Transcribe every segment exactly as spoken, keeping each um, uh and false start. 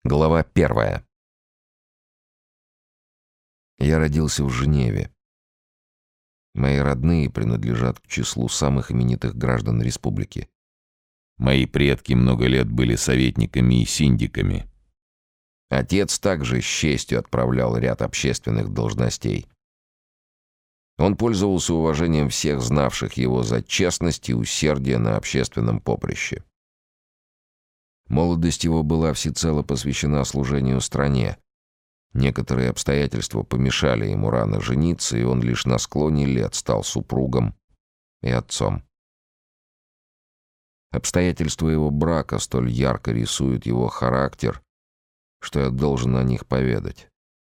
Глава первая. Я родился в Женеве. Мои родные принадлежат к числу самых именитых граждан республики. Мои предки много лет были советниками и синдиками. Отец также с честью отправлял ряд общественных должностей. Он пользовался уважением всех знавших его за честность и усердие на общественном поприще. Молодость его была всецело посвящена служению стране. Некоторые обстоятельства помешали ему рано жениться, и он лишь на склоне лет стал супругом и отцом. Обстоятельства его брака столь ярко рисуют его характер, что я должен о них поведать.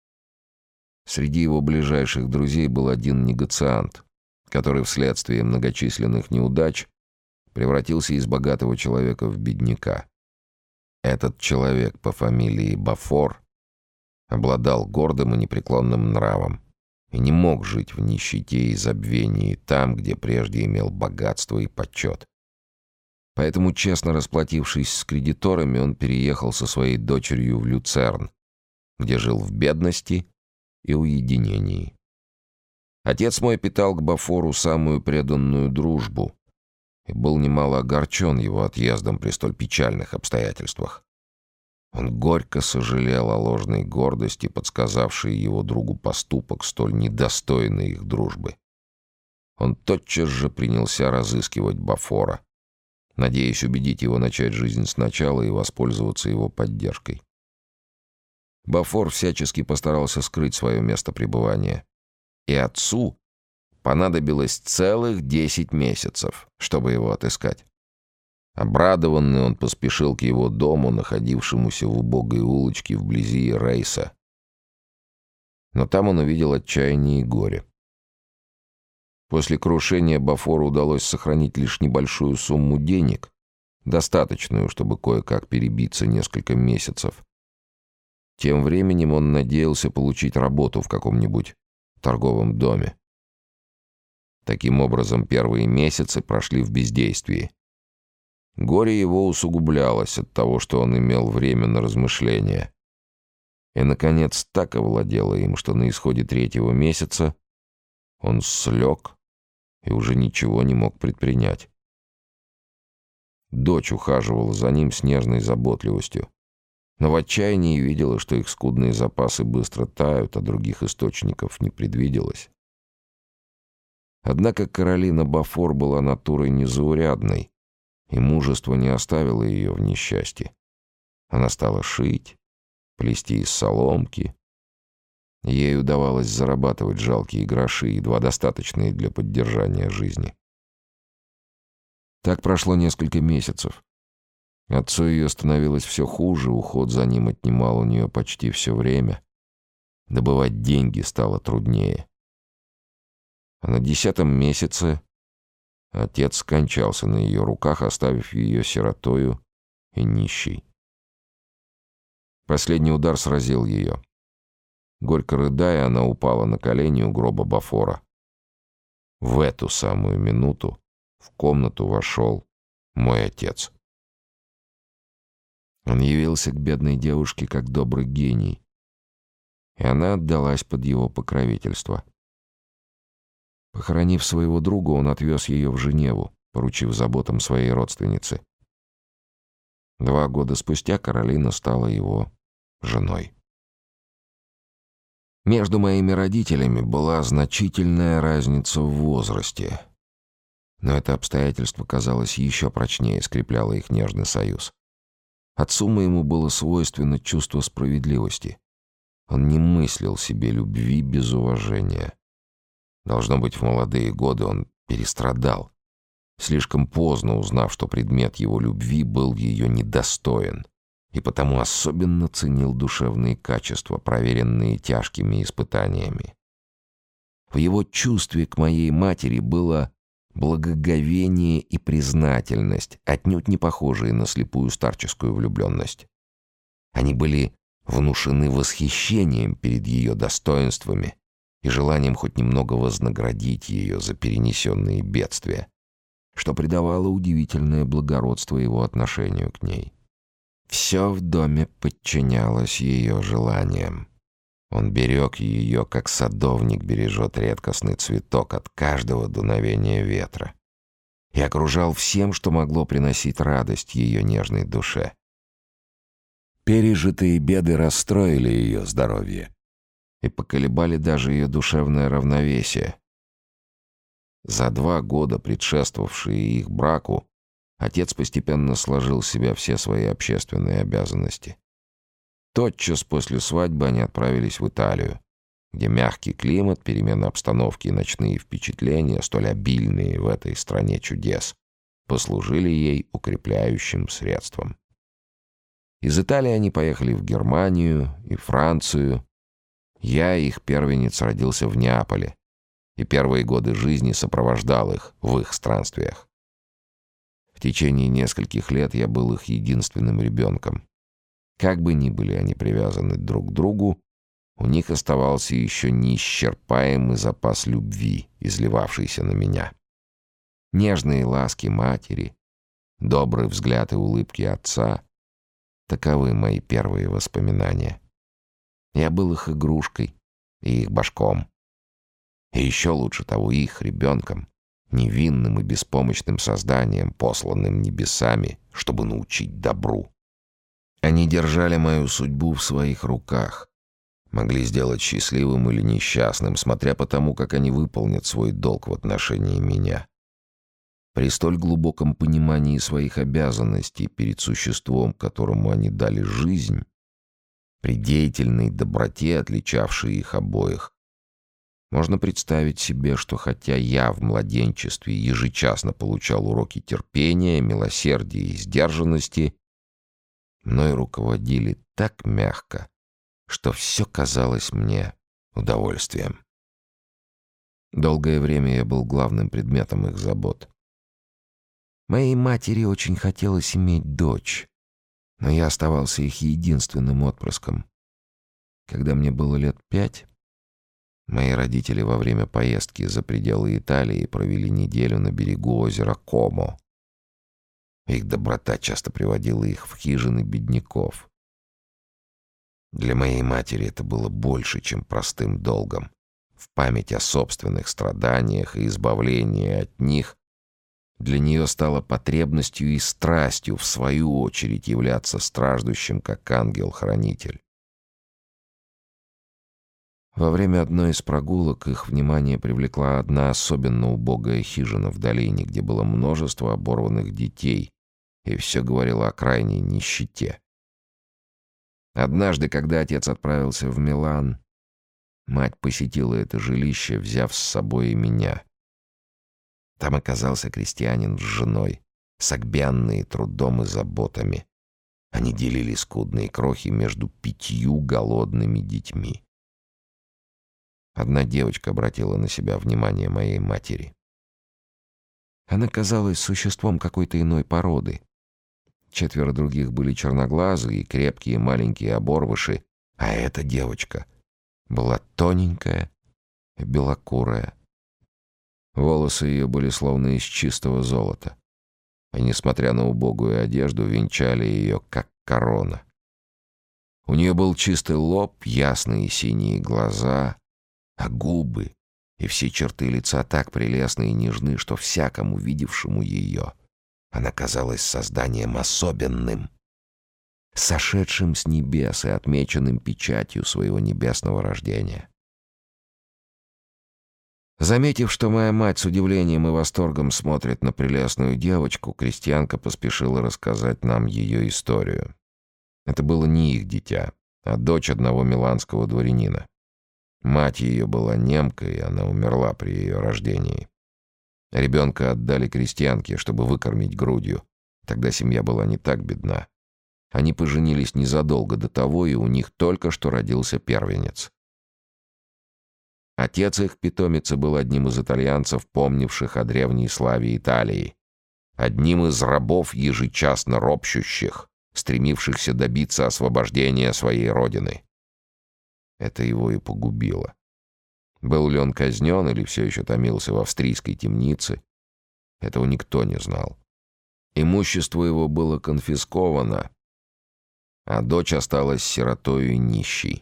Среди его ближайших друзей был один негациант, который вследствие многочисленных неудач превратился из богатого человека в бедняка. Этот человек по фамилии Бафор обладал гордым и непреклонным нравом и не мог жить в нищете и забвении там, где прежде имел богатство и почет. Поэтому, честно расплатившись с кредиторами, он переехал со своей дочерью в Люцерн, где жил в бедности и уединении. Отец мой питал к Бафору самую преданную дружбу и был немало огорчен его отъездом при столь печальных обстоятельствах. Он горько сожалел о ложной гордости, подсказавшей его другу поступок, столь недостойный их дружбы. Он тотчас же принялся разыскивать Бафора, надеясь убедить его начать жизнь сначала и воспользоваться его поддержкой. Бафор всячески постарался скрыть свое место пребывания, и отцу понадобилось целых десять месяцев, чтобы его отыскать. Обрадованный, он поспешил к его дому, находившемуся в убогой улочке вблизи Рейса. Но там он увидел отчаяние и горе. После крушения Бафору удалось сохранить лишь небольшую сумму денег, достаточную, чтобы кое-как перебиться несколько месяцев. Тем временем он надеялся получить работу в каком-нибудь торговом доме. Таким образом, первые месяцы прошли в бездействии. Горе его усугублялось от того, что он имел время на размышления. И, наконец, так овладело им, что на исходе третьего месяца он слег и уже ничего не мог предпринять. Дочь ухаживала за ним с нежной заботливостью, но в отчаянии видела, что их скудные запасы быстро тают, а других источников не предвиделось. Однако Каролина Бафор была натурой незаурядной, и мужество не оставило ее в несчастье. Она стала шить, плести из соломки. Ей удавалось зарабатывать жалкие гроши, едва достаточные для поддержания жизни. Так прошло несколько месяцев. Отцу ее становилось все хуже, уход за ним отнимал у нее почти все время. Добывать деньги стало труднее. А на десятом месяце отец скончался на ее руках, оставив ее сиротою и нищей. Последний удар сразил ее. Горько рыдая, она упала на колени у гроба Бафора. В эту самую минуту в комнату вошел мой отец. Он явился к бедной девушке как добрый гений, и она отдалась под его покровительство. Похоронив своего друга, он отвез ее в Женеву, поручив заботам своей родственницы. Два года спустя Каролина стала его женой. Между моими родителями была значительная разница в возрасте, но это обстоятельство, казалось, еще прочнее скрепляло их нежный союз. Отцу моему было свойственно чувство справедливости. Он не мыслил себе любви без уважения. Должно быть, в молодые годы он перестрадал, слишком поздно узнав, что предмет его любви был ее недостоин, и потому особенно ценил душевные качества, проверенные тяжкими испытаниями. В его чувстве к моей матери было благоговение и признательность, отнюдь не похожие на слепую старческую влюбленность. Они были внушены восхищением перед ее достоинствами и желанием хоть немного вознаградить ее за перенесенные бедствия, что придавало удивительное благородство его отношению к ней. Все в доме подчинялось ее желаниям. Он берег ее, как садовник бережет редкостный цветок от каждого дуновения ветра, и окружал всем, что могло приносить радость ее нежной душе. Пережитые беды расстроили ее здоровье и поколебали даже ее душевное равновесие. За два года, предшествовавшие их браку, отец постепенно сложил в себя все свои общественные обязанности. Тотчас после свадьбы они отправились в Италию, где мягкий климат, перемена обстановки и ночные впечатления, столь обильные в этой стране чудес, послужили ей укрепляющим средством. Из Италии они поехали в Германию и Францию. Я, их первенец, родился в Неаполе, и первые годы жизни сопровождал их в их странствиях. В течение нескольких лет я был их единственным ребенком. Как бы ни были они привязаны друг к другу, у них оставался еще неисчерпаемый запас любви, изливавшийся на меня. Нежные ласки матери, добрый взгляд и улыбки отца — таковы мои первые воспоминания. Я был их игрушкой и их башком. И еще лучше того, их ребенком, невинным и беспомощным созданием, посланным небесами, чтобы научить добру. Они держали мою судьбу в своих руках, могли сделать счастливым или несчастным, смотря по тому, как они выполнят свой долг в отношении меня. При столь глубоком понимании своих обязанностей перед существом, которому они дали жизнь, при деятельной доброте, отличавшей их обоих, можно представить себе, что хотя я в младенчестве ежечасно получал уроки терпения, милосердия и сдержанности, мной руководили так мягко, что все казалось мне удовольствием. Долгое время я был главным предметом их забот. Моей матери очень хотелось иметь дочь, но я оставался их единственным отпрыском. Когда мне было лет пять, мои родители во время поездки за пределы Италии провели неделю на берегу озера Комо. Их доброта часто приводила их в хижины бедняков. Для моей матери это было больше, чем простым долгом. В память о собственных страданиях и избавлении от них для нее стало потребностью и страстью, в свою очередь, являться страждущим, как ангел-хранитель. Во время одной из прогулок их внимание привлекла одна особенно убогая хижина в долине, где было множество оборванных детей, и все говорило о крайней нищете. Однажды, когда отец отправился в Милан, мать посетила это жилище, взяв с собой и меня. Там оказался крестьянин с женой, согбенные трудом и заботами. Они делили скудные крохи между пятью голодными детьми. Одна девочка обратила на себя внимание моей матери. Она казалась существом какой-то иной породы. Четверо других были черноглазые, крепкие маленькие оборвыши, а эта девочка была тоненькая и белокурая. Волосы ее были словно из чистого золота, и, несмотря на убогую одежду, венчали ее, как корона. У нее был чистый лоб, ясные синие глаза, а губы и все черты лица так прелестны и нежны, что всякому видевшему ее она казалась созданием особенным, сошедшим с небес и отмеченным печатью своего небесного рождения. Заметив, что моя мать с удивлением и восторгом смотрит на прелестную девочку, крестьянка поспешила рассказать нам ее историю. Это было не их дитя, а дочь одного миланского дворянина. Мать ее была немкой, и она умерла при ее рождении. Ребенка отдали крестьянке, чтобы выкормить грудью. Тогда семья была не так бедна. Они поженились незадолго до того, и у них только что родился первенец. Отец их питомицы был одним из итальянцев, помнивших о древней славе Италии, одним из рабов, ежечасно ропщущих, стремившихся добиться освобождения своей родины. Это его и погубило. Был ли он казнен или все еще томился в австрийской темнице, этого никто не знал. Имущество его было конфисковано, а дочь осталась сиротою и нищей.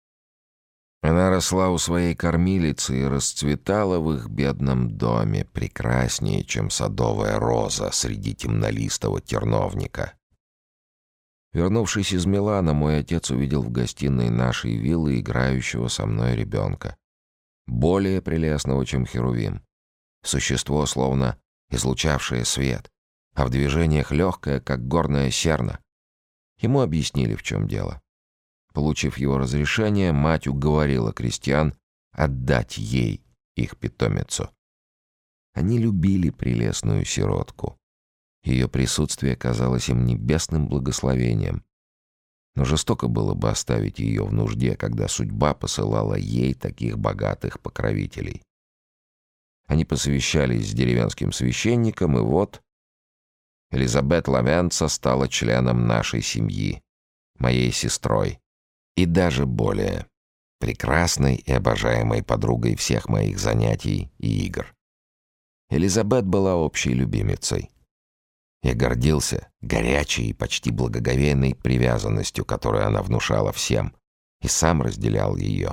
Она росла у своей кормилицы и расцветала в их бедном доме прекраснее, чем садовая роза среди темнолистого терновника. Вернувшись из Милана, мой отец увидел в гостиной нашей виллы играющего со мной ребенка. Более прелестного, чем Херувим. Существо, словно излучавшее свет, а в движениях легкое, как горная серна. Ему объяснили, в чем дело. Получив его разрешение, мать уговорила крестьян отдать ей их питомицу. Они любили прелестную сиротку. Ее присутствие казалось им небесным благословением. Но жестоко было бы оставить ее в нужде, когда судьба посылала ей таких богатых покровителей. Они посовещались с деревенским священником, и вот Элизабет Лавенца стала членом нашей семьи, моей сестрой, и даже более прекрасной и обожаемой подругой всех моих занятий и игр. Элизабет была общей любимицей. Я гордился горячей и почти благоговейной привязанностью, которую она внушала всем, и сам разделял ее.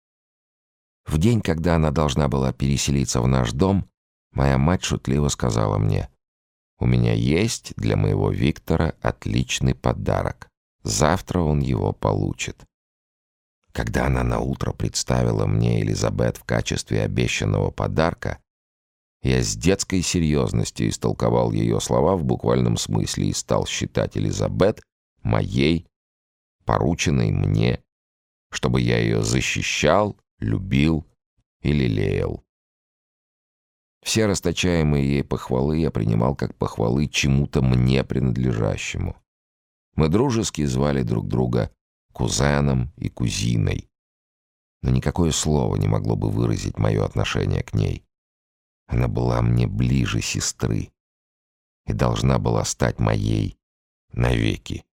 В день, когда она должна была переселиться в наш дом, моя мать шутливо сказала мне: «У меня есть для моего Виктора отличный подарок. Завтра он его получит». Когда она наутро представила мне Элизабет в качестве обещанного подарка, я с детской серьезностью истолковал ее слова в буквальном смысле и стал считать Элизабет моей, порученной мне, чтобы я ее защищал, любил и лелеял. Все расточаемые ей похвалы я принимал как похвалы чему-то мне принадлежащему. Мы дружески звали друг друга кузеном и кузиной, но никакое слово не могло бы выразить мое отношение к ней. Она была мне ближе сестры и должна была стать моей навеки.